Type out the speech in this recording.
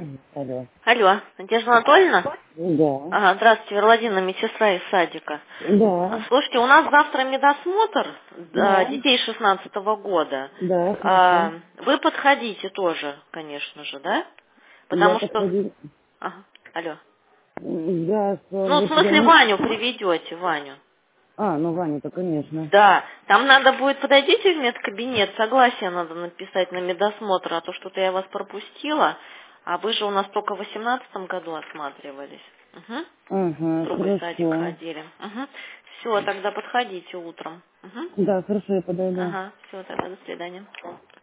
Алло. Алло, Надежда Анатольевна? Да. Ага, здравствуйте, Владимир, медсестра из садика. Да. Слушайте, у нас завтра медосмотр Да. детей 16-го года. Да, хорошо. Вы подходите тоже, конечно же, да? Я Потому что... подходил. Ага, алло. Да, Ну, в вот я смысле, не... Ваню приведете, Ваню. А, ну Ваня-то, конечно. Да, там надо будет, подойдите в медкабинет, согласие надо написать на медосмотр, а то что-то я вас пропустила, а вы же у нас только в 18-м году осматривались. Угу. В Ага, другой садик хорошо. ходили. Угу. Все, тогда подходите утром. Угу. Да, хорошо, я подойду. Ага, все, тогда до свидания.